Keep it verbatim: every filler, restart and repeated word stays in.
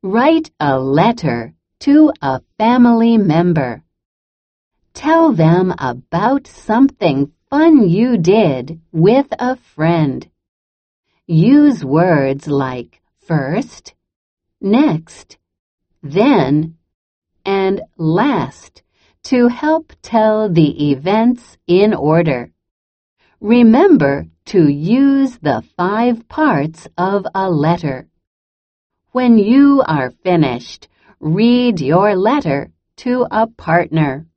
Write a letter to a family member. Tell them about something fun you did with a friend. Use words like first, next, then, and last to help tell the events in order. Remember to use the five parts of a letter. When you are finished, read your letter to a partner.